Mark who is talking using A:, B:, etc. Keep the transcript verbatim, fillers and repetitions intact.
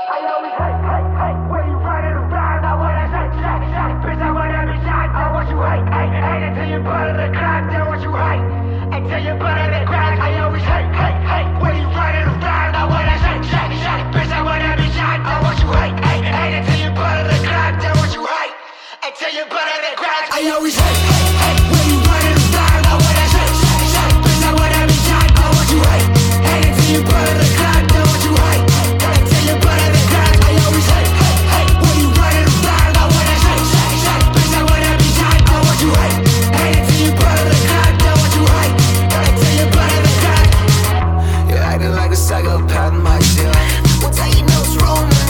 A: I always hate, hate, hate when you running around. I wanna shake, shake, shake. Bitch, I wanna be shot. I want you hate, hate, hate until you butter the crack. Then what you hate until you butter the crack. I always hate, hate, hate when you running around. I wanna shake, shake, shake. Bitch, I wanna be shot. I want you hate, hate, hate until you butter the crack. Then what you hate until you butter the crack. I always hate, hate, hate when you running around. I wanna shake, shake, shake. Bitch, I wanna be shot. I want you hate, hate until you butter the crack. Then what you hate until you butter the crack. I always hate, hate, hate when you running around. I wanna shake, shake, shake. Bitch, I wanna be shot. I want you hate, hate until you butter the crack. Then what you hate until you butter the crack.
B: You're acting like a psychopath, my dear.
A: What's how you know it's wrong, man?